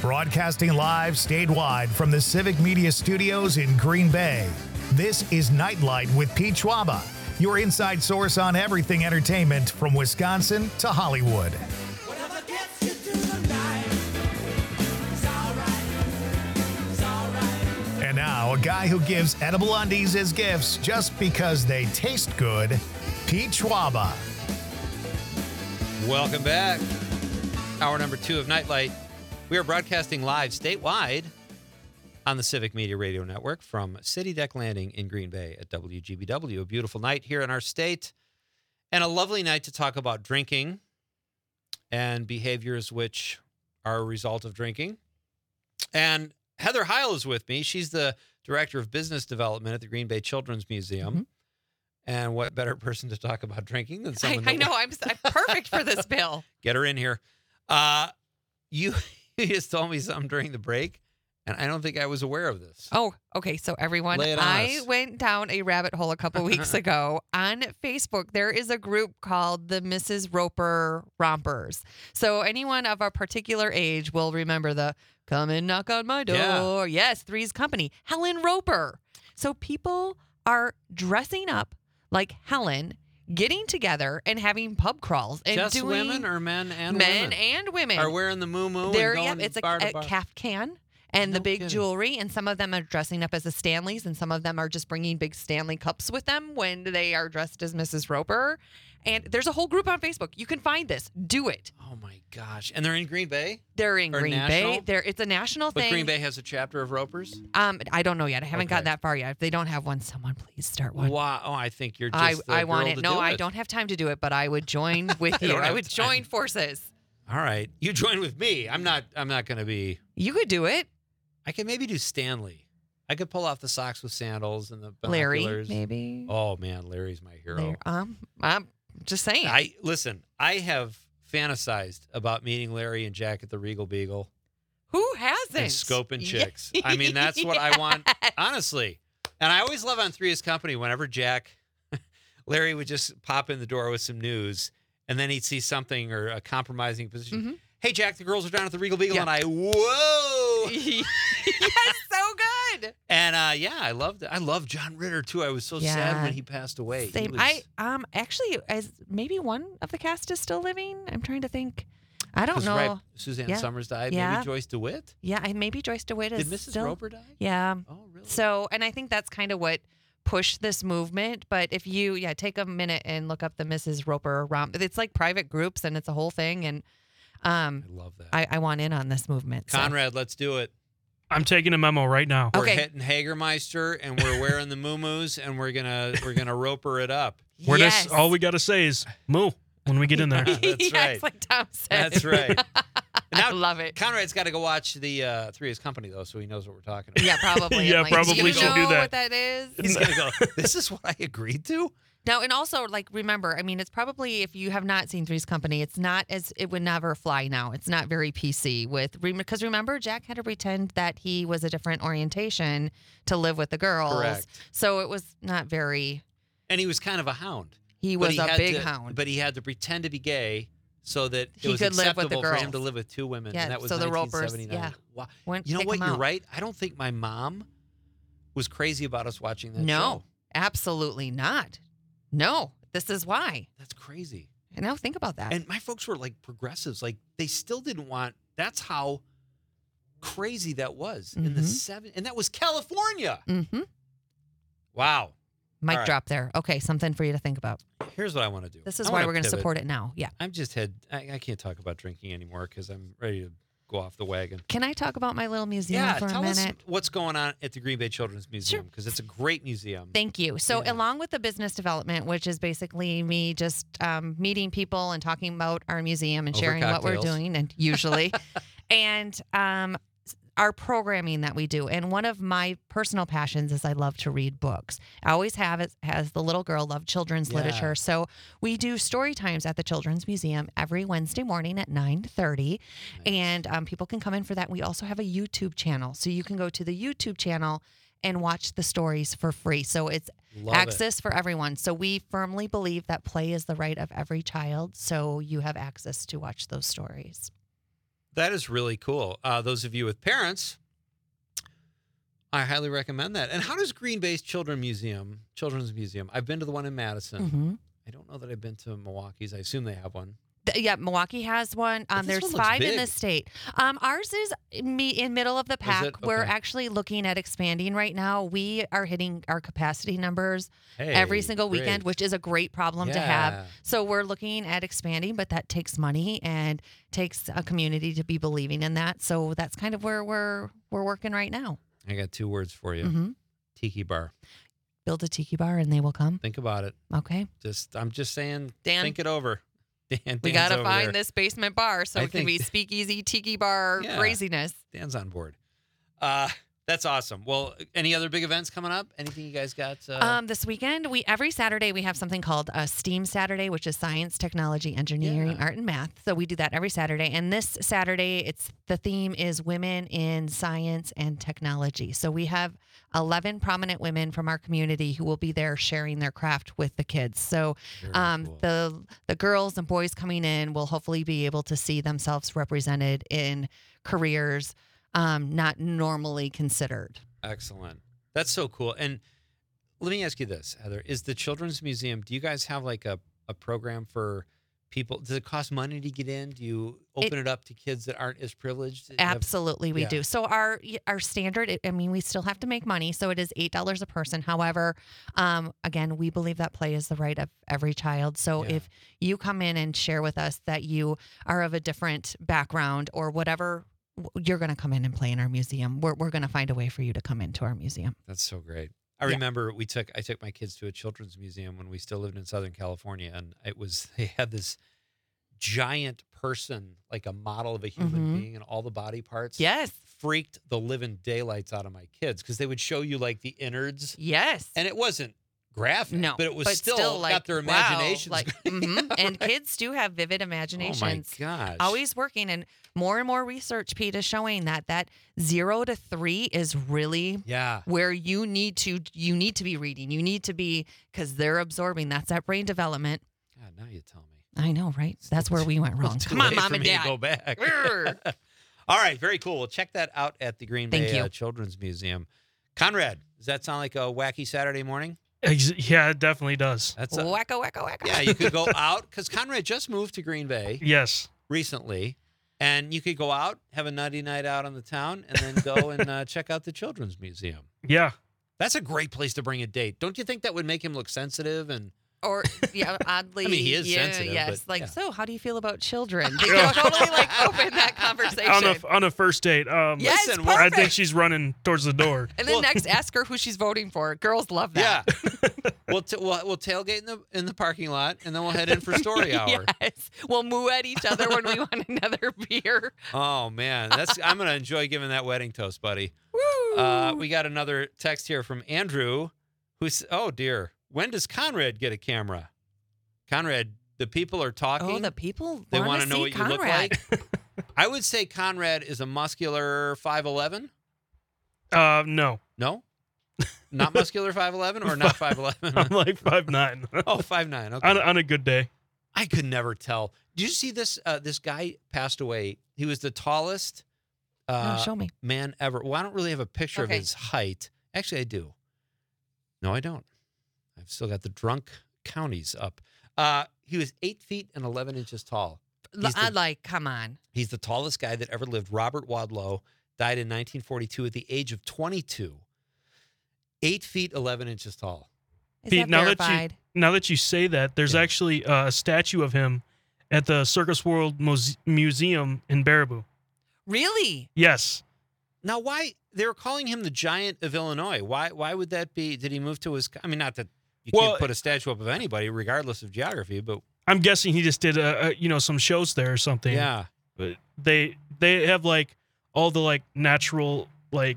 Broadcasting live statewide from the Civic Media Studios in Green Bay. This is Nightlight with Pete Schwaba, your inside source on everything entertainment from Wisconsin to Hollywood. And now, a guy who gives edible undies as gifts just because they taste good, Pete Schwaba. Welcome back. Hour number 2 of Nightlight. We are broadcasting live statewide on the Civic Media Radio Network from City Deck Landing in Green Bay at WGBW. A beautiful night here in our state and a lovely night to talk about drinking and behaviors which are a result of drinking. And Heather Heil is with me. She's the Director of Business Development at the Green Bay Children's Museum. Mm-hmm. And what better person to talk about drinking than someone I know. I'm perfect for this, Bill. Get her in here. You just told me something during the break, and I don't think I was aware of this. Oh, okay. So everyone, I went down a rabbit hole a couple weeks ago on Facebook. There is a group called the Mrs. Roper Rompers. So anyone of a particular age will remember the "Come and knock on my door." Yeah. Yes, Three's Company. Helen Roper. So people are dressing up like Helen, getting together and having pub crawls and just doing women or men and women are wearing the moo-moo. It's a calf can and the big jewelry, and some of them are dressing up as the Stanleys, and some of them are just bringing big Stanley cups with them when they are dressed as Mrs. Roper. And there's a whole group on Facebook. You can find this. Do it. Oh my gosh! And they're in Green Bay. They're in Green Bay. It's a national thing. But Green Bay has a chapter of Ropers. I don't know yet. I haven't gotten that far yet. If they don't have one, someone please start one. Wow! Oh, I think you're just. I want it. No, I don't have time to do it, but I would join with you. I would join forces. All right, you join with me. I'm not going to be. You could do it. I could maybe do Stanley. I could pull off the socks with sandals and the binoculars. Larry, maybe. Oh man, Larry's my hero. I'm just saying. I have fantasized about meeting Larry and Jack at the Regal Beagle. Who hasn't? And scoping chicks. I mean, that's what I want, honestly. And I always love on Three's Company whenever Larry would just pop in the door with some news, and then he'd see something or a compromising position. Mm-hmm. Hey, Jack, the girls are down at the Regal Beagle, and whoa! Yes, so good. And I loved it. I love John Ritter too. I was so sad when he passed away. Same. Actually, as maybe one of the cast is still living. I'm trying to think. I don't know. Right, Suzanne Summers died. Yeah. Maybe Joyce DeWitt. Yeah, maybe Joyce DeWitt is. Did Mrs. Roper die? Yeah. Oh, really? So, and I think that's kind of what pushed this movement. But if you, take a minute and look up the Mrs. Roper romp. It's like private groups, and it's a whole thing. And I love that. I want in on this movement. Conrad, let's do it. I'm taking a memo right now. We're hitting Hagermeister, and we're wearing the moo-moos, and we're gonna roper it up. All we gotta say is moo when we get in there. That's right. Like Tom said. That's right. Now, I love it. Conrad's got to go watch the Three's Company though, so he knows what we're talking about. Yeah, probably. Yeah, probably should do that. What that is? He's gonna go. This is what I agreed to. Now, and also, remember, I mean, it's probably, if you have not seen Three's Company, it would never fly now. It's not very PC because remember, Jack had to pretend that he was a different orientation to live with the girls. Correct. So it was not very. And he was kind of a hound. He was a big hound. But he had to pretend to be gay so that it he was could live with the acceptable girls. for him to live with two women. Yeah, and that was so the Ropers, 1979. Wow. You know what? You're right. I don't think my mom was crazy about us watching that show. No, absolutely not. No, this is why. That's crazy. And now think about that. And my folks were like progressives. Like they still didn't want. That's how crazy that was in the 70s. And that was California. Mm-hmm. Wow. Mic drop there. Okay, something for you to think about. Here's what I want to do. This is why we're going to support it now. Yeah. I can't talk about drinking anymore because I'm ready to go off the wagon. Can I talk about my little museum for a minute? Tell us what's going on at the Green Bay Children's Museum because it's a great museum. Thank you. So along with the business development, which is basically me just meeting people and talking about our museum and sharing what we're doing, and usually, and our programming that we do. And one of my personal passions is I love to read books. I always have, as the little girl, loved children's literature. So we do story times at the Children's Museum every Wednesday morning at 9:30. Nice. And people can come in for that. We also have a YouTube channel. So you can go to the YouTube channel and watch the stories for free. So it's access for everyone. So we firmly believe that play is the right of every child. So you have access to watch those stories. That is really cool. Those of you with parents, I highly recommend that. And how does Green Bay's Children's Museum? I've been to the one in Madison. Mm-hmm. I don't know that I've been to Milwaukee's. I assume they have one. Yeah, Milwaukee has one. But this There's one looks 5 in the big. state. Ours is in middle of the pack. it? We're Okay. actually looking at expanding right now. We are hitting our capacity numbers Hey, every single great. weekend, which is a great problem to Yeah. have. So we're looking at expanding, but that takes money and takes a community to be believing in that. So that's kind of where we're working right now. I got 2 words for you. Mm-hmm. Tiki bar. Build a tiki bar and they will come. Think about it. Okay. I'm just saying, Dan, think it over. we got to find this basement bar so I it can be think- speakeasy, tiki bar Yeah. craziness. Dan's on board. That's awesome. Well, any other big events coming up? Anything you guys got? This weekend, every Saturday we have something called a STEAM Saturday, which is science, technology, engineering, Yeah. art, and math. So we do that every Saturday. And this Saturday, the theme is women in science and technology. So we have 11 prominent women from our community who will be there sharing their craft with the kids. So Very cool. the girls and boys coming in will hopefully be able to see themselves represented in careers not normally considered. Excellent. That's so cool. And let me ask you this, Heather. Is the Children's Museum, do you guys have like a program for people? Does it cost money to get in? Do you open it up to kids that aren't as privileged? Absolutely, we Yeah. do. So our standard, we still have to make money, so it is $8 a person. However, again, we believe that play is the right of every child. So Yeah. if you come in and share with us that you are of a different background or whatever, you're going to come in and play in our museum. We're going to find a way for you to come into our museum. That's so great. I Yeah. remember I took my kids to a children's museum when we still lived in Southern California, and they had this giant person, like a model of a human Mhm. being, and all the body parts. Yes, Freaked the living daylights out of my kids because they would show you like the innards, yes. and it wasn't graphic, No, but it was still like, got their wow, imaginations. like, going. mhm. And kids do have vivid Oh my imaginations. gosh! Always working, and more research, Pete, is showing that 0 to 3 is really Yeah. where you need to be reading. You need to be, because they're absorbing. That's that brain development. God, now you tell me. I know, right? That's where we went wrong. Too Come on, late mom for and me to dad. go back. Grr. All right, very cool. Well, check that out at the Green Thank Bay you. Children's Museum. Conrad, does that sound like a wacky Saturday morning? Yeah, it definitely does. That's Wacko, wacko, wacko. yeah. You could go out because Conrad just moved to Green Bay Yes. recently, and you could go out, have a nutty night out on the town, and then go and check out the Children's Museum. Yeah. That's a great place to bring a date. Don't you think that would make him look sensitive and? Or oddly, I mean, he is sensitive, Yes, but, like yeah. so. How do you feel about children? They can totally open that conversation. On a first date. Yes, Listen, I perfect. think she's running towards the door. And then Well- next, ask her who she's voting for. Girls love that. Yeah. we'll tailgate in the parking lot, and then we'll head in for story hour. Yes, we'll moo at each other when we want another beer. Oh man, I'm gonna enjoy giving that wedding toast, buddy. Woo! We got another text here from Andrew, who's oh dear, when does Conrad get a camera? Conrad, the people are talking. Oh, the people they want to know what Conrad. you look like. I would say Conrad is a muscular 5'11". No. No, not muscular 5'11" or not 5'11". I'm like 5'9". Oh, 5'9". Okay. on a good day. I could never tell. Did you see this? This guy passed away. He was the tallest No, show me. man ever. Well, I don't really have a picture Okay. of his height. Actually, I do. No, I don't. I've still got the drunk counties up. He was 8 feet and 11 inches tall. Come on. He's the tallest guy that ever lived. Robert Wadlow died in 1942 at the age of 22. 8 feet 11 inches tall. Is Pete, that now verified? Now that you say that, there's Yeah. actually a statue of him at the Circus World Museum in Baraboo. Really? Yes. Now, why they were calling him the Giant of Illinois? Why would that be? Did he move to his? I mean, not that you Well, can't put a statue up of anybody, regardless of geography, but I'm guessing he just did some shows there or something. yeah. But they have like all the like natural like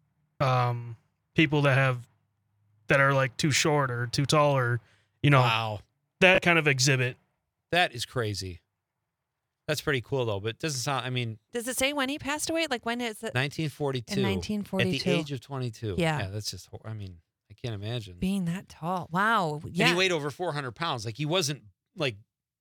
people that are like too short or too tall or Wow, that kind of exhibit. that is crazy. That's pretty cool though, but it doesn't sound. I mean, Does it say when he passed away? Like when is it? 1942. In 1942. At the age of 22. Yeah. That's just. I mean, I can't imagine. Being that tall. Wow. And Yeah. he weighed over 400 pounds. Like he wasn't like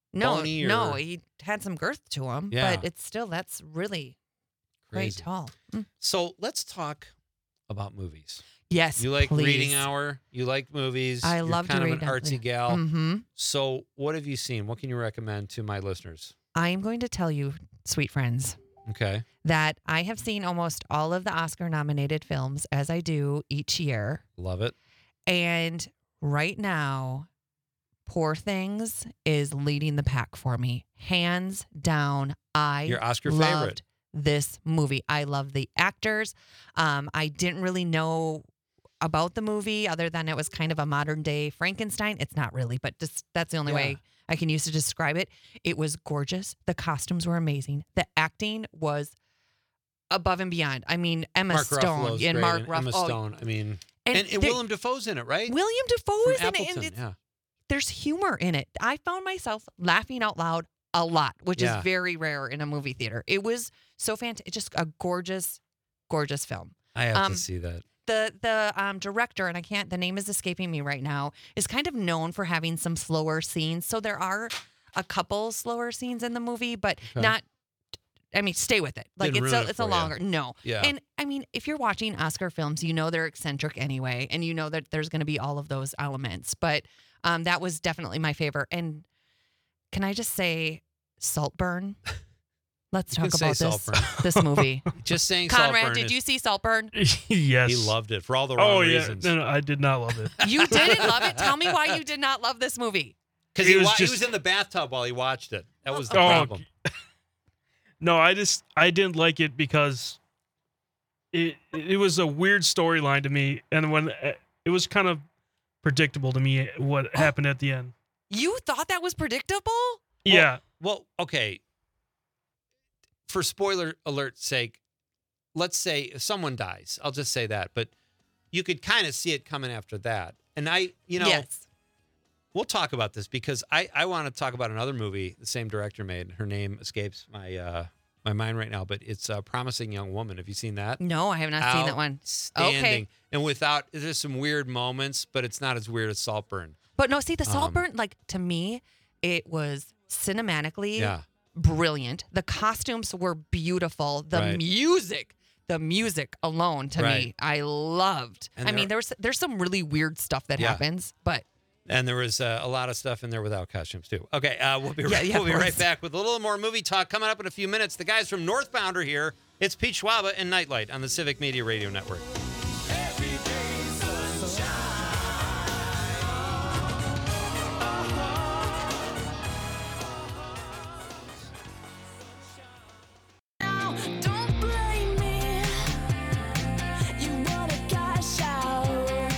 bony? No, he had some girth to him, Yeah. but that's really quite Crazy. tall. So let's talk about movies. Yes, You like please. reading hour. You like movies. I You're love to kind of read an artsy them. gal. Mm-hmm. So what have you seen? What can you recommend to my listeners? I am going to tell you, sweet friends, Okay. that I have seen almost all of the Oscar-nominated films, as I do each year. Love it. And right now, Poor Things is leading the pack for me. Hands down, Your Oscar loved favorite. this movie. I love the actors. I didn't really know about the movie other than it was kind of a modern day Frankenstein. It's not really, but just that's the only way I can use to describe it. It was gorgeous. The costumes were amazing. The acting was above and beyond. I mean, Emma Mark Stone Ruffalo's and great, Mark and Ruffalo. Emma Stone. I mean, and they- Willem Dafoe's in it, right? William Dafoe From is in it, Appleton, and it's, yeah. there's humor in it. I found myself laughing out loud a lot, which Yeah. is very rare in a movie theater. It was so fantastic. Just a gorgeous, gorgeous film. I have to see that. The director, and the name is escaping me right now, is kind of known for having some slower scenes. So there are a couple slower scenes in the movie, but not. I mean, stay with it. Like Didn't ruin it it's a for you. longer no. Yeah. And I mean, if you're watching Oscar films, you know they're eccentric anyway, and you know that there's going to be all of those elements. But that was definitely my favorite. And can I just say, Saltburn? Let's You talk can say about this Saltburn. this movie. Just saying Conrad, Saltburn did is- you see Saltburn? Yes. He loved it for all the wrong Oh yeah. reasons. No, I did not love it. You didn't love it? Tell me why you did not love this movie. Because It he was was just- in the bathtub while he watched it. That was the Oh, problem. No, I didn't like it because it was a weird storyline to me, and when it was kind of predictable to me what happened at the end. You thought that was predictable? Yeah. Well, okay. For spoiler alert's sake, let's say if someone dies. I'll just say that. But you could kind of see it coming after that. And Yes. we'll talk about this because I want to talk about another movie the same director made. Her name escapes my mind right now, but it's Promising Young Woman. Have you seen that? No, I have not seen that one. Outstanding. Okay. And there's some weird moments, but it's not as weird as Saltburn. But no, see, the Saltburn, like, to me, it was cinematically Yeah. brilliant. The costumes were beautiful. The Right. music alone, to me, Right. I loved. And I mean, there's some really weird stuff that Yeah. happens, but And there was a lot of stuff in there without costumes, too. Okay, we'll be right, Yeah, we'll be of right course. back with a little more movie talk coming up in a few minutes. The guys from Northbound are here. It's Pete Schwaba and Nightlight on the Civic Media Radio Network. Don't blame me. You wanna cash out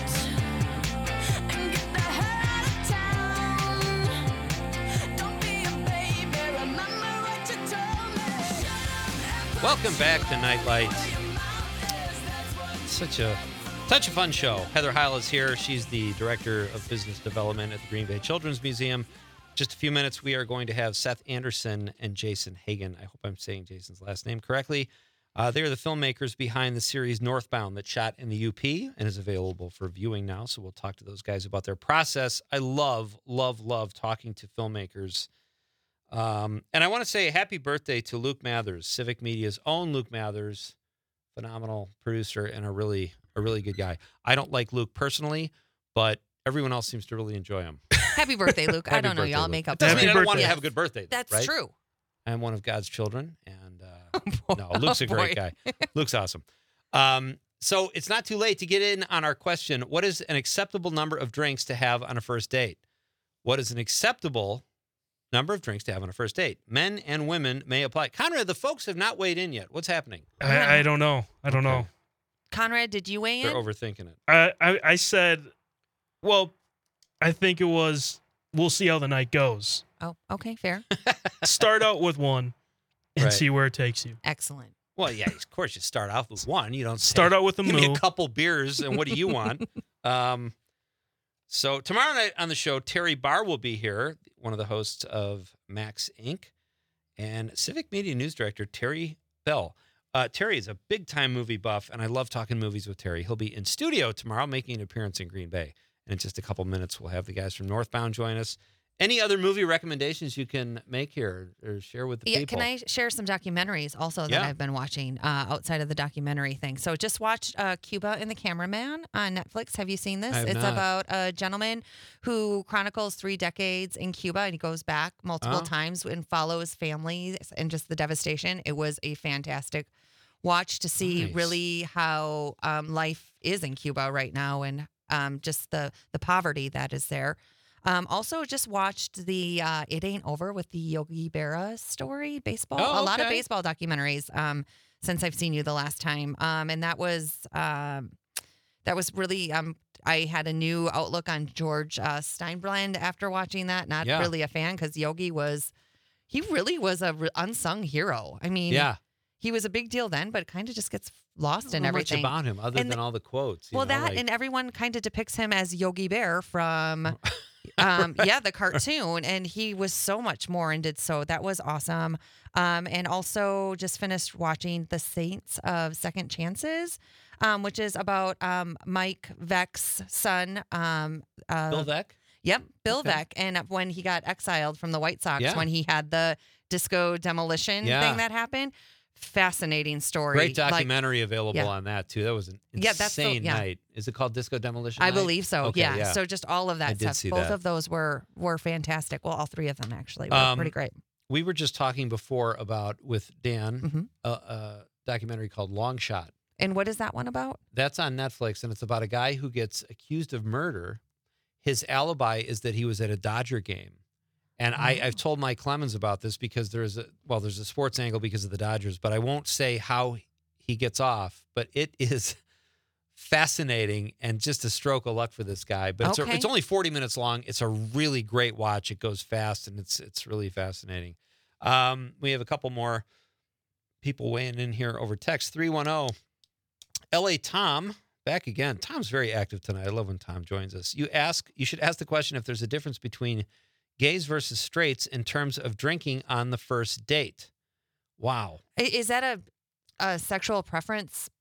and get the hell out of town. Don't be a baby. Remember what you told me. Welcome back to Nightlight. Such a fun show. Heather Heil is here. She's the Director of Business Development at the Green Bay Children's Museum. Just a few minutes, we are going to have Seth Anderson and Jason Hagen. I hope I'm saying Jason's last name correctly. They are the filmmakers behind the series Northbound that shot in the UP and is available for viewing now. So we'll talk to those guys about their process. I love talking to filmmakers. And I want to say happy birthday to Luke Mathers, Civic Media's own Luke Mathers, phenomenal producer and a really good guy. I don't like Luke personally, but everyone else seems to really enjoy him. happy birthday, Luke. I Happy don't know. birthday, Y'all Luke. make up It doesn't for mean it. I don't want to birthday. have a good birthday. That's right? true. I'm one of God's children, and Oh, no, Luke's a great boy. guy. Luke's awesome. So it's not too late to get in on our question. What is an acceptable number of drinks to have on a first date? What is an acceptable number of drinks to have on a first date? Men and women may apply. Conrad, the folks have not weighed in yet. What's happening? I don't know. I don't Okay. know. Conrad, did you weigh They're in? overthinking it. I said, well, I think it was. We'll see how the night goes. Oh, okay, fair. Start out with one, and Right. see where it takes you. Excellent. Well, yeah, of course you start off with one. You don't say, Start out with a give me a moo. couple beers and what do you want? So tomorrow night on the show, Terry Barr will be here, one of the hosts of Max Inc. and Civic Media News Director Terry Bell. Terry is a big-time movie buff, and I love talking movies with Terry. He'll be in studio tomorrow making an appearance in Green Bay. And in just a couple minutes, we'll have the guys from Northbound join us. Any other movie recommendations you can make here or share with the Yeah, people? can I share some documentaries also that Yeah. I've been watching outside of the documentary thing? So just watched Cuba and the Cameraman on Netflix. Have you seen this? I have It's not. about a gentleman who chronicles 3 decades in Cuba, and he goes back multiple Oh. times and follows families and just the devastation. It was a fantastic watch to see Nice. really how life is in Cuba right now, and just the poverty that is there. Also, just watched the "It Ain't Over" with the Yogi Berra story, baseball. Oh, A lot of okay. baseball documentaries since I've seen you the last time, and that was really. I had a new outlook on George Steinbrand after watching that. Not Yeah. really a fan because Yogi he really was a unsung hero. I mean, Yeah. he was a big deal then, but kind of just gets lost I don't in know everything. much about him other And than all the quotes. Well, that and everyone kind of depicts him as Yogi Bear from, the cartoon, and he was so much more and did so. That was awesome. And also just finished watching The Saints of Second Chances, which is about Mike Veck's son. Bill Veck. Yep, Bill Okay. Veck, and when he got exiled from the White Sox, Yeah. when he had the disco demolition Yeah. thing that happened. Fascinating story. Great Like, documentary available yeah. on that too. That was an Yeah, that's so- insane yeah. night. Is it called Disco Demolition? I Night? believe so. Okay, yeah. So just all of I that did stuff. see Both that. of those were fantastic. Well, all 3 of them actually were pretty great. We were just talking before about with Dan Mhm. a documentary called Long Shot. And what is that one about? That's on Netflix, and it's about a guy who gets accused of murder. His alibi is that he was at a Dodger game. And I've told Mike Clemens about this because there's a sports angle because of the Dodgers, but I won't say how he gets off. But it is fascinating and just a stroke of luck for this guy. But Okay. it's only 40 minutes long. It's a really great watch. It goes fast, and it's really fascinating. We have a couple more people weighing in here over text. 310 LA Tom. Back again. Tom's very active tonight. I love when Tom joins us. You should ask the question if there's a difference between gays versus straights in terms of drinking on the first date. Wow. Is that a sexual preference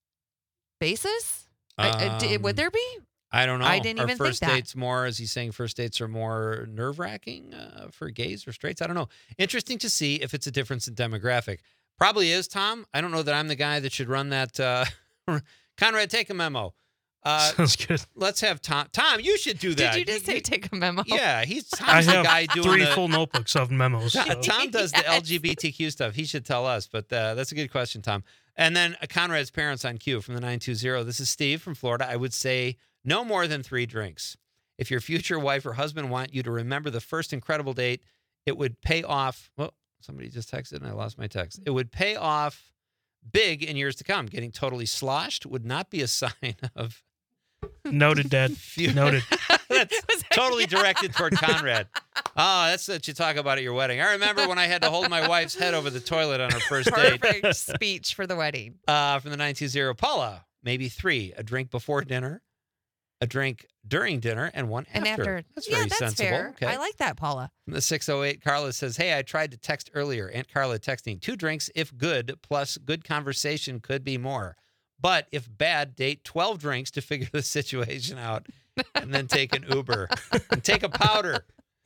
basis? Would there be? I don't know. I didn't Are even think first that. dates more, is he saying first dates are more nerve-wracking for gays or straights? I don't know. Interesting to see if it's a difference in demographic. Probably is, Tom. I don't know that I'm the guy that should run that. Conrad, take a memo. Sounds good. Let's have Tom. Tom, you should do that. Did you just say take a memo? Yeah, I Tom's the guy have doing 3 the, full notebooks of memos. so. Tom does the Yes. LGBTQ stuff. He should tell us, but that's a good question, Tom. And then Conrad's parents on cue from the 920. This is Steve from Florida. I would say no more than 3 drinks. If your future wife or husband want you to remember the first incredible date, it would pay off. Well, somebody just texted and I lost my text. It would pay off big in years to come. Getting totally sloshed would not be a sign of Noted, Dad. future. Noted. That's totally directed toward Conrad. Oh, that's what you talk about at your wedding. I remember when I had to hold my wife's head over the toilet on our first date. Perfect speech for the wedding. From the 920. Paula, maybe 3. A drink before dinner, a drink during dinner, and one And after. That's yeah, very that's sensible. fair. Okay. I like that, Paula. From the 608, Carla says, hey, I tried to text earlier. Aunt Carla texting. 2 drinks if good, plus good conversation could be more. But if bad, date 12 drinks to figure the situation out and then take an Uber and take a powder.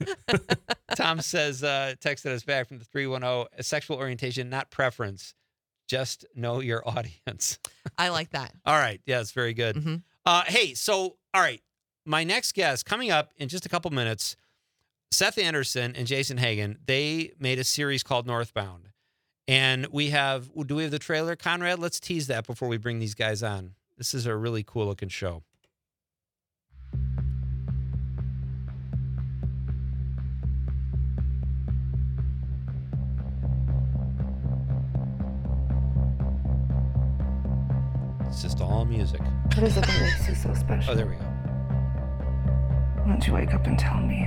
Tom says, texted us back from the 310, sexual orientation, not preference. Just know your audience. I like that. All right. Yeah, it's very good. Mhm. Hey, so, all right. My next guest coming up in just a couple minutes, Seth Anderson and Jason Hagen, they made a series called Northbound. And do we have the trailer, Conrad? Let's tease that before we bring these guys on. This is a really cool looking show. It's just all music. What is it that makes you so special? Oh, there we go. Why don't you wake up and tell me?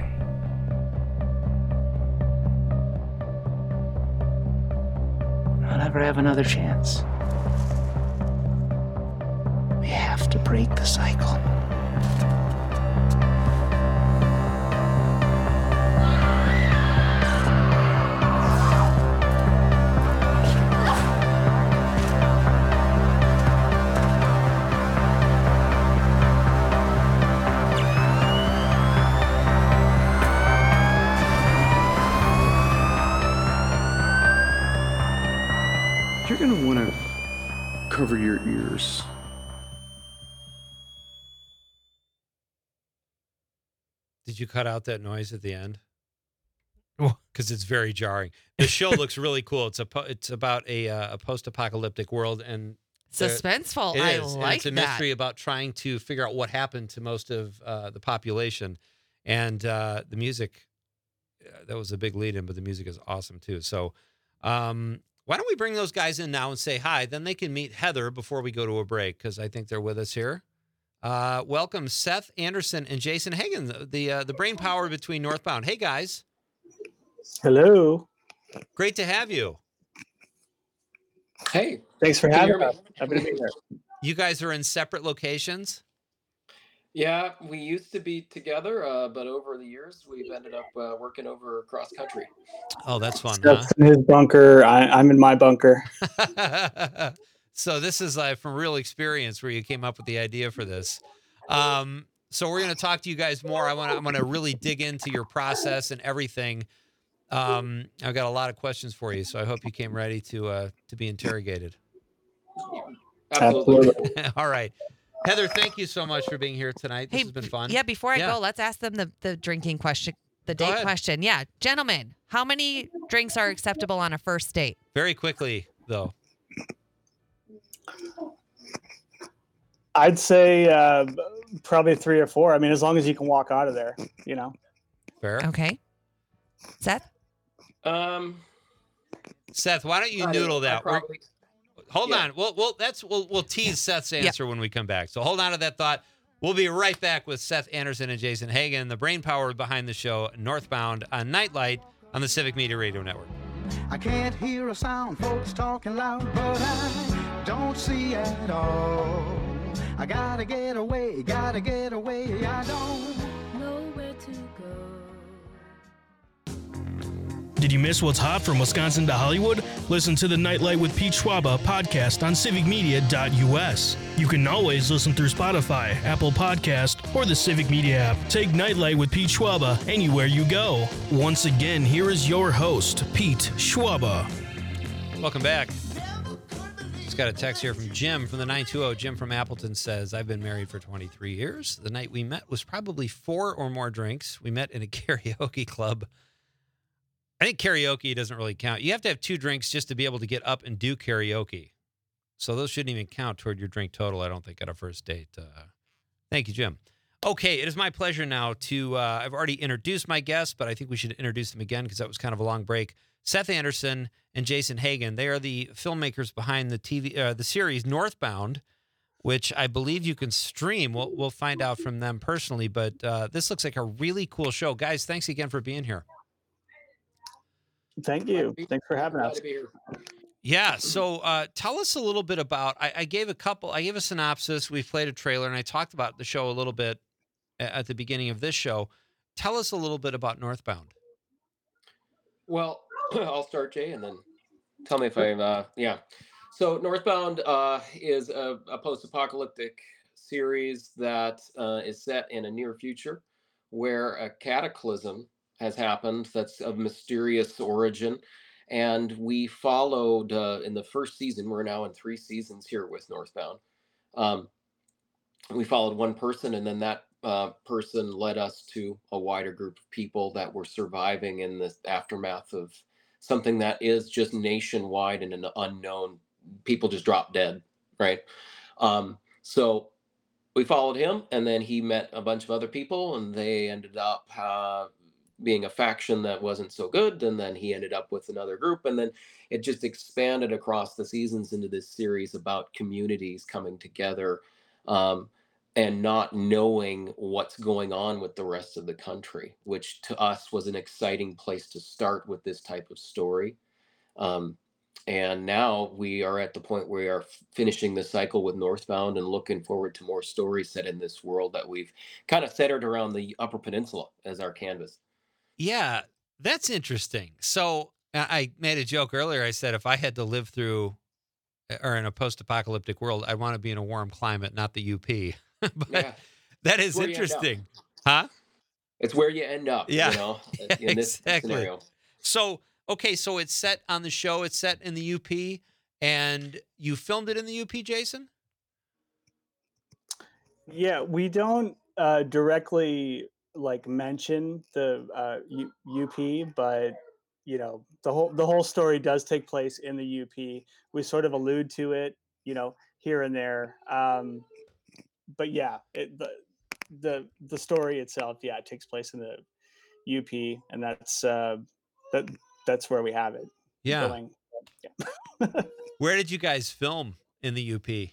I'll never have another chance. We have to break the cycle. going to want to cover your ears. Did you cut out that noise at the end? Oh. Because it's very jarring. The show looks really cool. It's about a post-apocalyptic world, and Suspenseful. it I is. And like it's a that. mystery about trying to figure out what happened to most of the population, and the music. That was a big lead-in, but the music is awesome too. So, why don't we bring those guys in now and say hi? Then they can meet Heather before we go to a break, because I think they're with us here. Welcome, Seth Anderson and Jason Hagen, the brain power between Northbound. Hey, guys. Hello. Great to have you. Hey. Thanks for Can you having hear us. me? Happy to be here. You guys are in separate locations? Yeah, we used to be together, but over the years, we've ended up working over cross country. Oh, that's fun, huh? Steph's in his bunker. I'm in my bunker. So this is from real experience where you came up with the idea for this. So we're going to talk to you guys more. I'm going to really dig into your process and everything. I've got a lot of questions for you, so I hope you came ready to be interrogated. Absolutely. All right. Heather, thank you so much for being here tonight. This has been fun. Yeah, before I go, let's ask them the drinking question, the date question. Yeah, gentlemen, how many drinks are acceptable on a first date? Very quickly, though. I'd say probably 3 or 4. I mean, as long as you can walk out of there, you know. Fair. Okay. Seth? Seth, why don't you noodle that? Hold on. We'll tease Seth's answer when we come back. So hold on to that thought. We'll be right back with Seth Anderson and Jason Hagen, the brain power behind the show Northbound on Nightlight on the Civic Media Radio Network. I can't hear a sound, folks talking loud, but I don't see at all. I gotta get away, I don't know where to go. Did you miss what's hot from Wisconsin to Hollywood? Listen to the Nightlight with Pete Schwaba podcast on civicmedia.us. You can always listen through Spotify, Apple Podcast, or the Civic Media app. Take Nightlight with Pete Schwaba anywhere you go. Once again, here is your host, Pete Schwaba. Welcome back. Just got a text here from Jim from the 920. Jim from Appleton says, I've been married for 23 years. The night we met was probably 4 or more drinks. We met in a karaoke club. I think karaoke doesn't really count. You have to have 2 drinks just to be able to get up and do karaoke. So those shouldn't even count toward your drink total, I don't think, at a first date. Thank you, Jim. Okay, it is my pleasure now to, I've already introduced my guests, but I think we should introduce them again because that was kind of a long break. Seth Anderson and Jason Hagen, they are the filmmakers behind the series Northbound, which I believe you can stream. We'll find out from them personally, but this looks like a really cool show. Guys, thanks again for being here. Thank you. Thanks for having us. Yeah. So tell us a little bit about, I gave a synopsis. We've played a trailer and I talked about the show a little bit at the beginning of this show. Tell us a little bit about Northbound. Well, I'll start, Jay, and then tell me if I'm, So Northbound is a post-apocalyptic series that is set in a near future where a cataclysm has happened that's of mysterious origin. And we followed in the first season, we're now in 3 seasons here with Northbound. We followed one person, and then that person led us to a wider group of people that were surviving in the aftermath of something that is just nationwide and an unknown. People just drop dead, right? So we followed him, and then he met a bunch of other people, and they ended up being a faction that wasn't so good, and then he ended up with another group, and then it just expanded across the seasons into this series about communities coming together and not knowing what's going on with the rest of the country, which to us was an exciting place to start with this type of story. And now we are at the point where we are finishing the cycle with Northbound and looking forward to more stories set in this world that we've kind of centered around the Upper Peninsula as our canvas. Yeah, that's interesting. So I made a joke earlier. I said, if I had to live through or in a post-apocalyptic world, I want to be in a warm climate, not the UP. But that is interesting. Huh? It's where you end up, yeah. You know, in this scenario. So, okay, so it's set on the show. It's set in the UP. And you filmed it in the UP, Jason? Yeah, we don't directly like mention the UP, but the whole story does take place in the UP. We sort of allude to it, here and there. But yeah, the story itself, yeah, it takes place in the UP, and that that's where we have it Yeah. going. Yeah. Where did you guys film in the UP?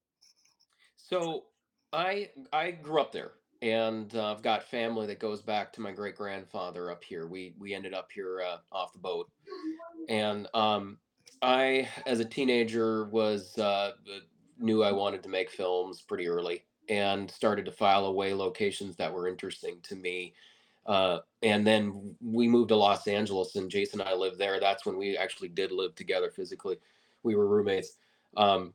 So I grew up there, and I've got family that goes back to my great grandfather up here. We ended up here off the boat, and I, as a teenager, was knew I wanted to make films pretty early, and started to file away locations that were interesting to me. And then we moved to Los Angeles, and Jason and I lived there. That's when we actually did live together physically. We were roommates. Um,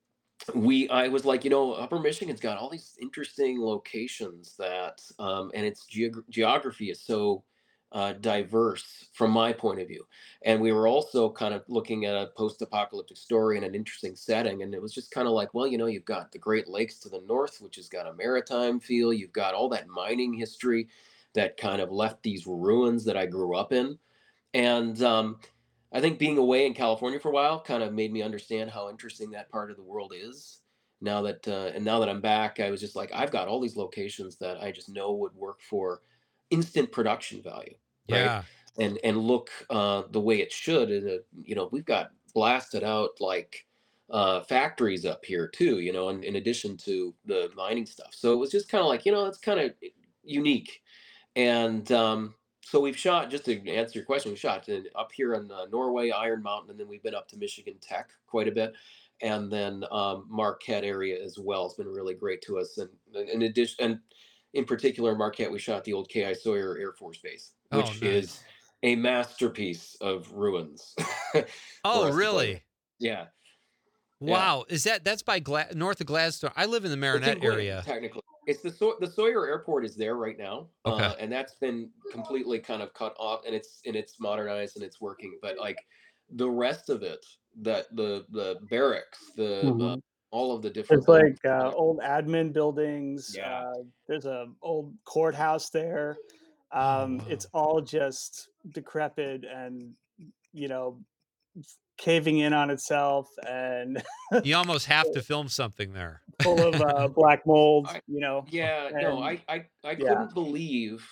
I was like, Upper Michigan's got all these interesting locations that, and its geography is so diverse from my point of view. And we were also kind of looking at a post-apocalyptic story in an interesting setting. And it was just kind of like, well, you've got the Great Lakes to the north, which has got a maritime feel. You've got all that mining history that kind of left these ruins that I grew up in. And I think being away in California for a while kind of made me understand how interesting that part of the world is. Now that I'm back, I was just like, I've got all these locations that I just know would work for instant production value, right? Yeah. And look the way it should. And, we've got blasted out like factories up here too, in addition to the mining stuff. So it was just kind of like, it's kind of unique. And so we've shot, just to answer your question, we shot up here in Norway, Iron Mountain, and then we've been up to Michigan Tech quite a bit, and then Marquette area as well. It's been really great to us. And in addition, and in particular, Marquette, we shot the old K.I. Sawyer Air Force Base, which is a masterpiece of ruins. Oh, really? Yeah. Wow. Yeah. That's by north of Gladstone? I live in the Marinette area. Technically. It's the Sawyer Airport is there right now, okay, and that's been completely kind of cut off, and it's modernized and it's working. But like the rest of it, that the barracks, all of the different. It's like old admin buildings. Yeah. There's a old courthouse there. It's all just decrepit and caving in on itself, and you almost have to film something there. Full of black mold, Yeah, no, I couldn't believe,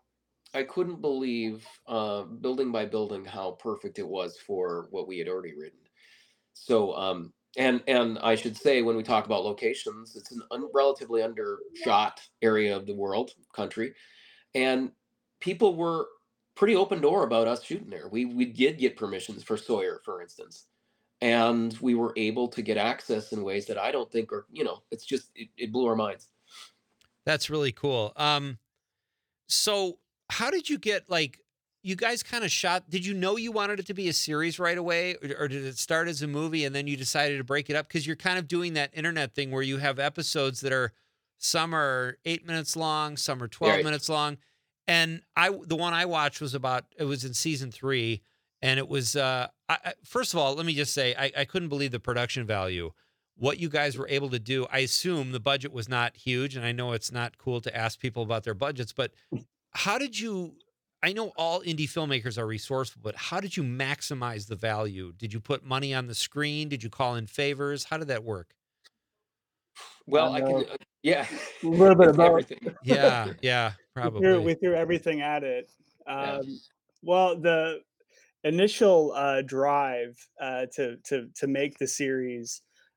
building by building how perfect it was for what we had already written. So, and I should say, when we talk about locations, it's an relatively undershot area of the world, country, and people were pretty open door about us shooting there. We did get permissions for Sawyer, for instance. And we were able to get access in ways that I don't think are, it's just, it blew our minds. That's really cool. So how did you get, you guys kind of shot, did you know you wanted it to be a series right away? Or did it start as a movie and then you decided to break it up? Because you're kind of doing that internet thing where you have episodes that are, some are 8 minutes long, some are 12 minutes long. And the one I watched was it was in season 3. And it was, first of all, let me just say, I couldn't believe the production value. What you guys were able to do, I assume the budget was not huge, and I know it's not cool to ask people about their budgets, but how did you, I know all indie filmmakers are resourceful, but how did you maximize the value? Did you put money on the screen? Did you call in favors? How did that work? Well, I can, yeah. A little bit of everything. Yeah, probably. We threw everything at it. Well, the initial drive to make the series,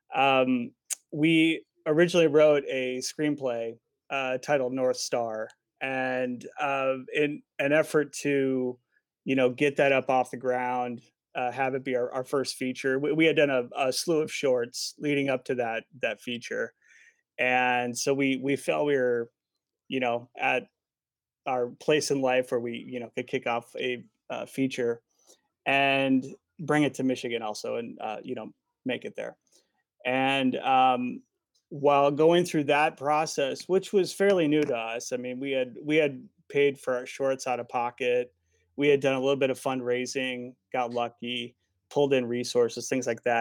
we originally wrote a screenplay titled North Star, and in an effort to get that up off the ground, have it be our first feature. We had done a slew of shorts leading up to that feature, and so we felt we were at our place in life where we could kick off a feature and bring it to Michigan also, and make it there. And while going through that process, which was fairly new to us, I mean, we had paid for our shorts out of pocket. We had done a little bit of fundraising, got lucky, pulled in resources, things like that.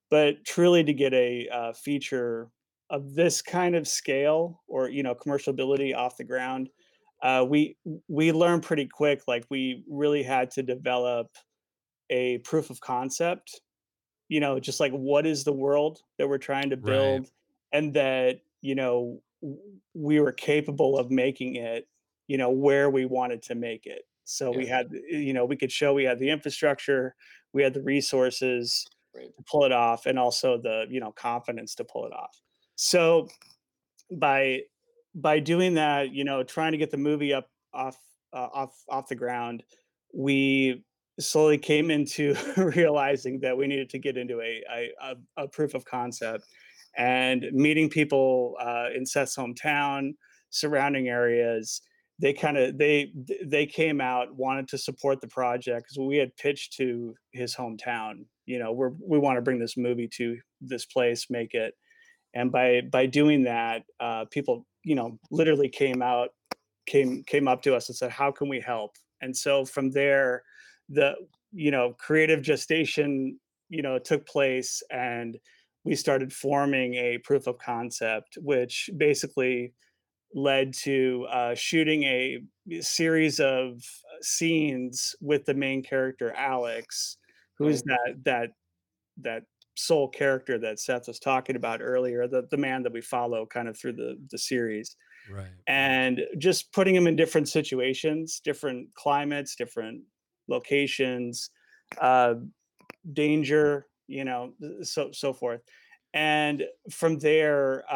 but truly to get a feature of this kind of scale or commercial ability off the ground, we learned pretty quick. Like we really had to develop a proof of concept. Just like what is the world that we're trying to Right. build, and that we were capable of making it, where we wanted to make it. So we Yeah. had, we could show we had the infrastructure, we had the resources Right. to pull it off, and also the confidence to pull it off. So by doing that, trying to get the movie up off the ground, we slowly came into realizing that we needed to get into a proof of concept, and meeting people in Seth's hometown, surrounding areas. They came out, wanted to support the project because we had pitched to his hometown. We want to bring this movie to this place, make it. And by doing that, people literally came up to us and said, how can we help? And so from there, the creative gestation took place, and we started forming a proof of concept, which basically led to shooting a series of scenes with the main character Alex, who's Right. that sole character that Seth was talking about earlier, the man that we follow kind of through the series, Right. and just putting him in different situations, different climates, different locations, uh, danger, so forth. And from there,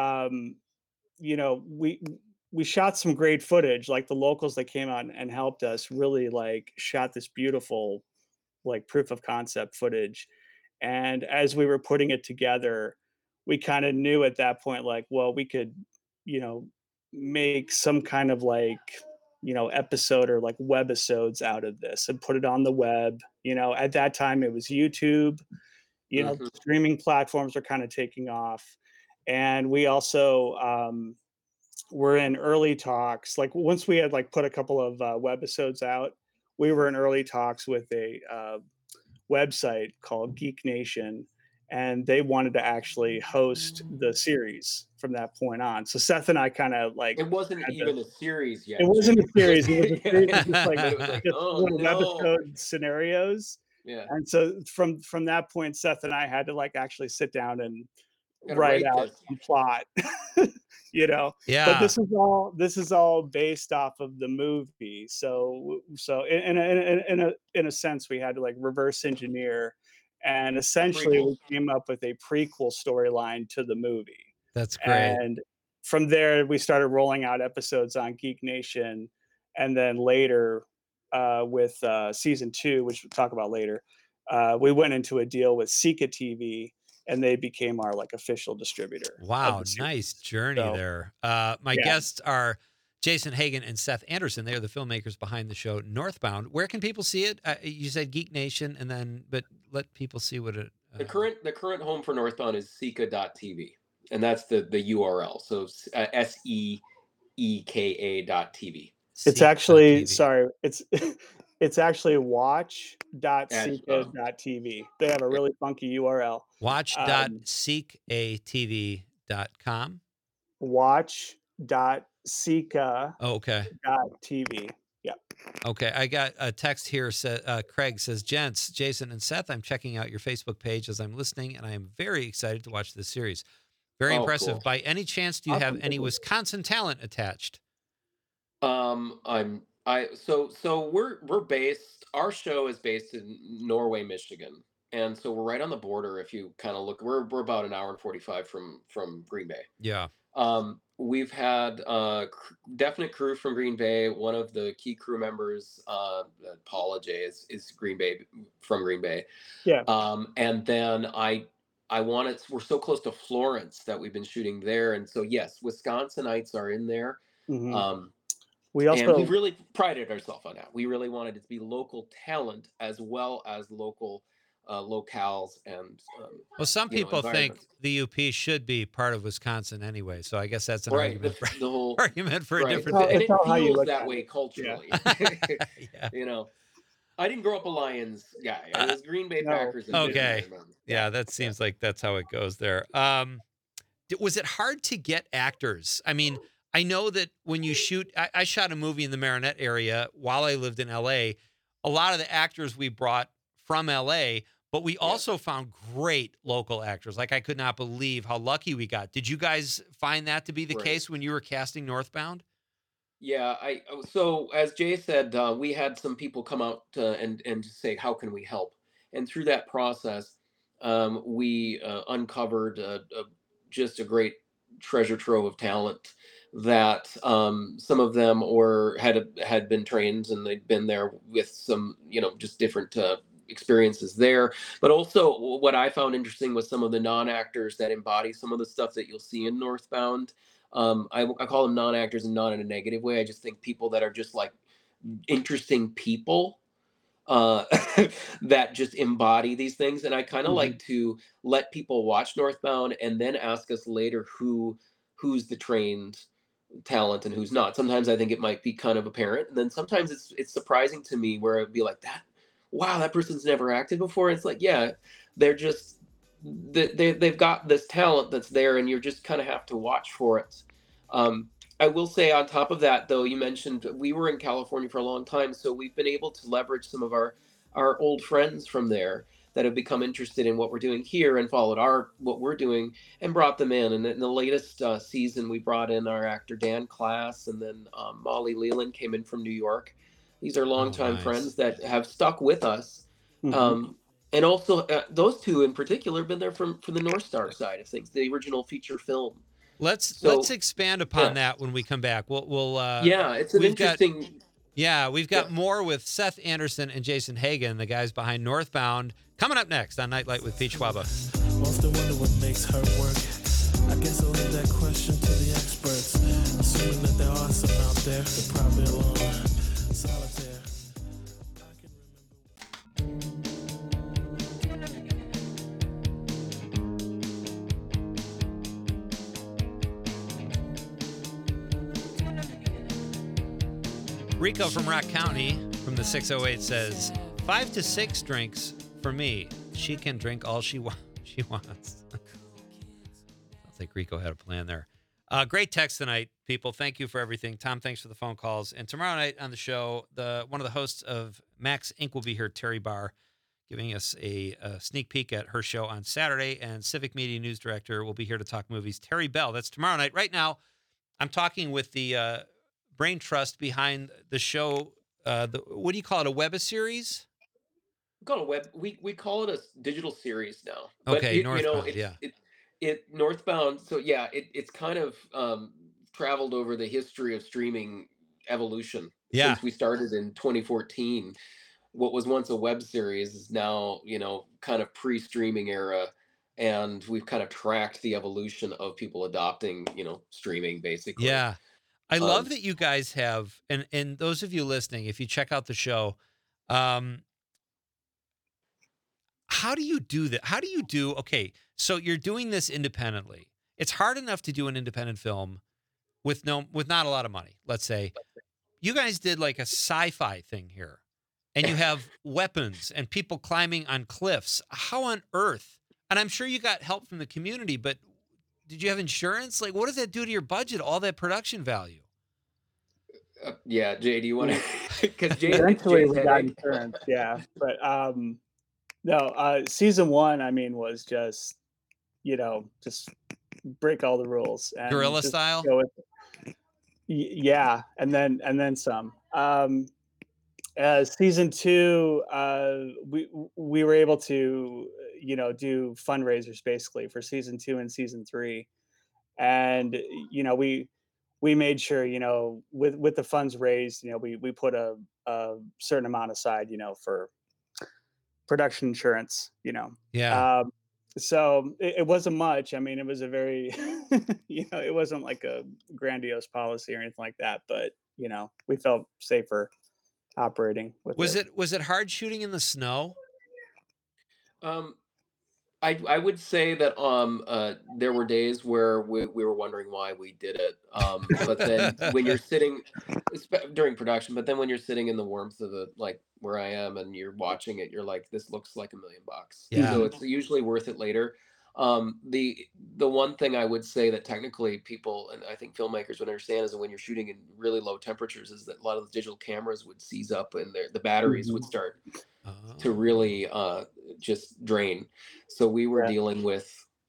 we shot some great footage. Like the locals that came out and helped us really like shot this beautiful like proof of concept footage. And as we were putting it together, we kind of knew at that point, like, well, we could, you know, make some kind of like, episode or like webisodes out of this and put it on the web. At that time it was YouTube, Mhm. streaming platforms are kind of taking off. And we also were in early talks. Like once we had like put a couple of webisodes out, we were in early talks with a website called Geek Nation, and they wanted to actually host the series from that point on. So Seth and I kind of like It wasn't had even a series yet. it wasn't a Jake. series. It was a series of just like It was like, just oh little no. webisode scenarios. Yeah. And so from that point, Seth and I had to like actually sit down and Gotta write write out this. some plot. But Yeah. this is all based off of the movie. So in a sense, we had to like reverse engineer, and essentially Prequel. we came up with a prequel storyline to the movie. That's great. And from there, we started rolling out episodes on Geek Nation, and then later with season 2, which we'll talk about later, we went into a deal with Sika TV, and they became our like official distributor. of Wow, the series. nice journey So, there. My yeah. guests are Jason Hagen and Seth Anderson. They are the filmmakers behind the show Northbound. Where can people see it? You said Geek Nation, but let people see what it. The current home for Northbound is Seeka.tv, and that's the URL. So SEEKA.tv. It's actually sorry, it's actually watch.seeka.tv. They have a really funky URL. Watch.seekatv.com. Watch.seeka.tv. Oh, okay. Yep. Okay, I got a text here. Craig says, "Gents, Jason and Seth, I'm checking out your Facebook page as I'm listening, and I am very excited to watch this series. Very impressive. Cool. By any chance, do you have any Wisconsin talent attached?" So we're based. Our show is based in Norway, Michigan, and so we're right on the border. If you kind of look, we're about an hour and 45 from Green Bay. Yeah. We've had definite crew from Green Bay. One of the key crew members, Paula J, is Green Bay, from Green Bay. Yeah. And then we're so close to Florence that we've been shooting there, and so yes, Wisconsinites are in there. Mhm. And we really prided ourselves on that. We really wanted it to be local talent as well as local locales and well, some people think environments. the UP should be part of Wisconsin anyway, so I guess that's an Right, argument. the whole argument for a right. different And day. it feels that way culturally. Yeah. You know, I didn't grow up a Lions guy. I was Green Bay No. Packers. And Okay. Yeah, that seems like that's how it goes there. Was it hard to get actors? I mean, I know that when you shoot, I shot a movie in the Marinette area while I lived in LA. A lot of the actors we brought from LA, but we also found great local actors. Like, I could not believe how lucky we got. Did you guys find that to be the case when you were casting Northbound? Yeah, so as Jay said, we had some people come out and just say, how can we help? And through that process, we uncovered just a great treasure trove of talent that some of them had been trained and they'd been there with some, just different experiences there. But also what I found interesting was some of the non-actors that embody some of the stuff that you'll see in Northbound. I call them non-actors and not in a negative way. I just think people that are just like interesting people that just embody these things. And I kind of like to let people watch Northbound and then ask us later who's the trained talent and who's not. Sometimes I think it might be kind of apparent, and then sometimes it's surprising to me where it'd be like that. Wow, that person's never acted before. It's like, yeah, they're just they've got this talent that's there, and you just kind of have to watch for it. I will say on top of that, though, you mentioned we were in California for a long time, so we've been able to leverage some of our old friends from there that have become interested in what we're doing here and followed what we're doing and brought them in. And in the latest season, we brought in our actor Dan Class, and then Molly Leland came in from New York. These are longtime friends that have stuck with us. And also, those two in particular have been there from the North Star side of things, the original feature film. Let's expand upon that when we come back. We'll it's an interesting. We've got more with Seth Anderson and Jason Hagen, the guys behind Northbound, coming up next on Nightlight with Pete Schwaba. Often wonder what makes her work. I guess I'll leave that question to the experts. Assuming that there are some out there, they're probably alone, solitaire. Rico from Rock County from the 608 says 5 to 6 drinks for me. She can drink all she wants. Sounds like Rico had a plan there. Great text tonight, people. Thank you for everything. Tom, thanks for the phone calls. And tomorrow night on the show, one of the hosts of Max Inc. will be here, Terry Barr, giving us a sneak peek at her show on Saturday. And Civic Media News Director will be here to talk movies, Terry Bell. That's tomorrow night. Right now, I'm talking with the brain trust behind the show. What do you call it? A web-series? We call it a digital series now. Okay, but Northbound, Northbound. So yeah, it's kind of traveled over the history of streaming evolution. Yeah. Since we started in 2014, what was once a web series is now kind of pre-streaming era, and we've kind of tracked the evolution of people adopting streaming basically. Yeah. I love that you guys have, and those of you listening, if you check out the show, how do you do that? Okay, so you're doing this independently. It's hard enough to do an independent film with not a lot of money, let's say. You guys did like a sci-fi thing here, and you have weapons and people climbing on cliffs. How on earth? And I'm sure you got help from the community, but did you have insurance? Like, what does that do to your budget, all that production value? Yeah, Jay, do you want to? Because Jay eventually we got insurance, yeah. But no, season 1, I mean, was just just break all the rules and guerrilla style. Yeah, and then some. Season 2, we were able to do fundraisers basically for season 2 and season 3, and we made sure, with the funds raised, we put a certain amount aside, for production insurance, Yeah. So it wasn't much. I mean, it was a very, it wasn't like a grandiose policy or anything like that, but, we felt safer operating with it. Was it hard shooting in the snow? I would say that there were days where we were wondering why we did it. But then when you're sitting during production, but then when you're sitting in the warmth of the, like where I am, and you're watching it, you're like, this looks like $1 million. Yeah. So it's usually worth it later. The one thing I would say that technically people, and I think filmmakers would understand, is that when you're shooting in really low temperatures, is that a lot of the digital cameras would seize up, and the batteries would start to really just drain. So we were dealing with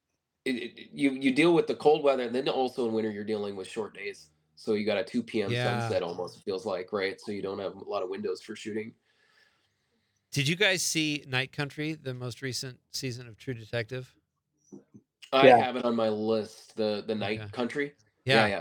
you deal with the cold weather, and then also in winter you're dealing with short days. So you got a 2 p.m. sunset almost, feels like, right? So you don't have a lot of windows for shooting. Did you guys see Night Country, the most recent season of True Detective? I have it on my list. The Night Country. Yeah.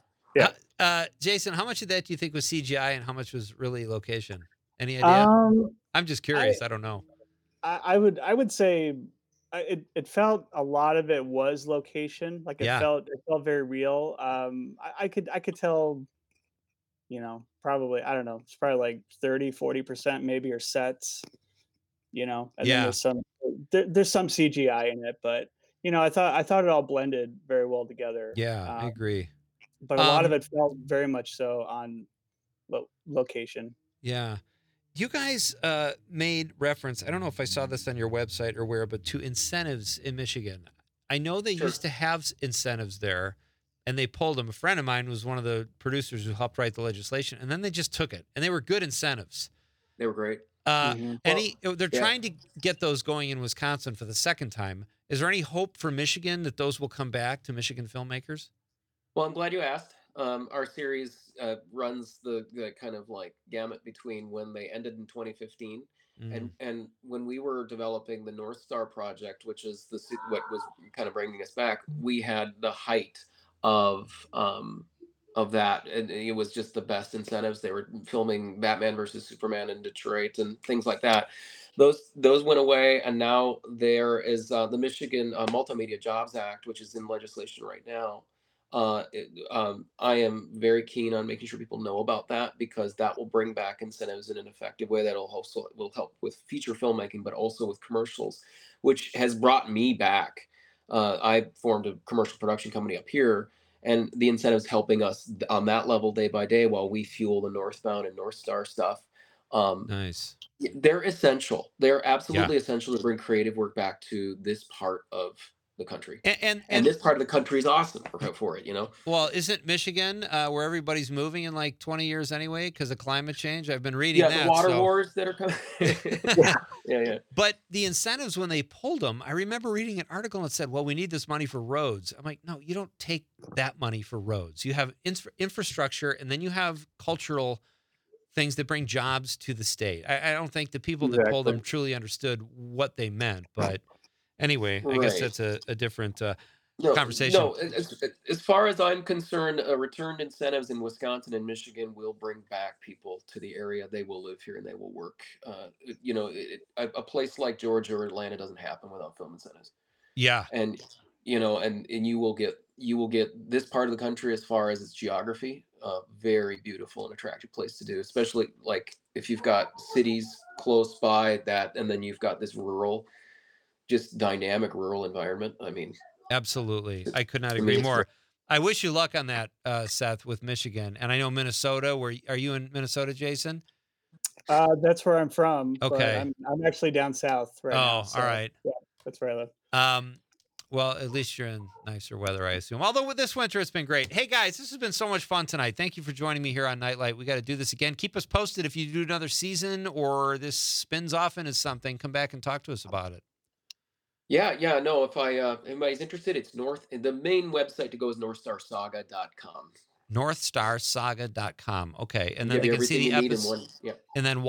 Jason, how much of that do you think was CGI and how much was really location? Any idea? I'm just curious. I don't know. I would say it felt a lot of it was location. Like it felt very real. I could tell, probably, I don't know, it's probably like 30-40% maybe are sets, and then there's some CGI in it, but I thought it all blended very well together. Yeah, I agree. But a lot of it felt very much so on location. Yeah. You guys made reference, I don't know if I saw this on your website or where, but to incentives in Michigan. I know they used to have incentives there, and they pulled them. A friend of mine was one of the producers who helped write the legislation, and then they just took it, and they were good incentives. They were great. They're trying to get those going in Wisconsin for the second time. Is there any hope for Michigan that those will come back to Michigan filmmakers? Well, I'm glad you asked. Our series runs the kind of like gamut between when they ended in 2015 and when we were developing the North Star project, which is what was kind of bringing us back. We had the height of that, and it was just the best incentives. They were filming Batman versus Superman in Detroit and things like that. Those went away, and now there is the Michigan Multimedia Jobs Act, which is in legislation right now. I am very keen on making sure people know about that, because that will bring back incentives in an effective way that will help with feature filmmaking, but also with commercials, which has brought me back. I formed a commercial production company up here, and the incentives helping us on that level day by day while we fuel the Northbound and North Star stuff. Nice. They're essential. They're absolutely essential to bring creative work back to this part of the country. And this part of the country is awesome for it, Well, isn't Michigan where everybody's moving in like 20 years anyway because of climate change? I've been reading that. The water wars that are coming. Yeah. But the incentives, when they pulled them, I remember reading an article that said, well, we need this money for roads. I'm like, no, you don't take that money for roads. You have infrastructure, and then you have cultural things that bring jobs to the state. I don't think the people that pulled them truly understood what they meant, but anyway, I guess that's a different conversation. No, as far as I'm concerned, returned incentives in Wisconsin and Michigan will bring back people to the area. They will live here and they will work. A place like Georgia or Atlanta doesn't happen without film incentives. Yeah, and you will get this part of the country, as far as its geography, very beautiful and attractive place to do, especially like if you've got cities close by that, and then you've got this rural, just dynamic rural environment. I mean, absolutely. I could not agree more. I wish you luck on that, Seth, with Michigan. And I know Minnesota. Are you in Minnesota, Jason? That's where I'm from. Okay. I'm actually down south right now. Oh, all right. Yeah, that's where I live. Well, at least you're in nicer weather, I assume. Although with this winter, it's been great. Hey, guys, this has been so much fun tonight. Thank you for joining me here on Nightlight. We got to do this again. Keep us posted if you do another season or this spins off into something. Come back and talk to us about it. Yeah. No, if anybody's interested, it's the main website to go is northstarsaga.com. northstarsaga.com. Okay. And then they can see the episode. And then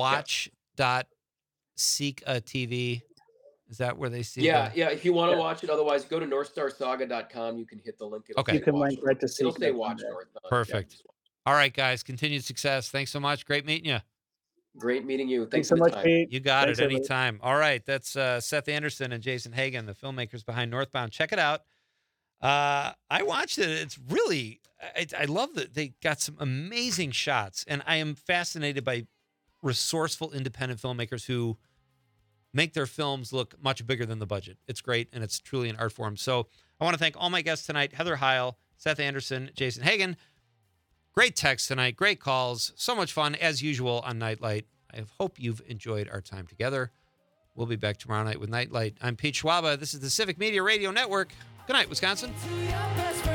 watch.seeka.tv. Is that where they see Yeah. If you want to watch it, otherwise go to northstarsaga.com. You can hit the link. Okay. You can link right to It'll say watch North. Perfect. All right, guys. Continued success. Thanks so much. Great meeting you. Great meeting you. Thanks so for the much, time. Pete. You got Thanks, it everybody. anytime. All right. That's Seth Anderson and Jason Hagen, the filmmakers behind Northbound. Check it out. I watched it. It's really, I love that they got some amazing shots. And I am fascinated by resourceful independent filmmakers who make their films look much bigger than the budget. It's great, and it's truly an art form. So I want to thank all my guests tonight, Heather Heil, Seth Anderson, Jason Hagen. Great text tonight. Great calls. So much fun, as usual, on Nightlight. I hope you've enjoyed our time together. We'll be back tomorrow night with Nightlight. I'm Pete Schwaba. This is the Civic Media Radio Network. Good night, Wisconsin. To your best friend.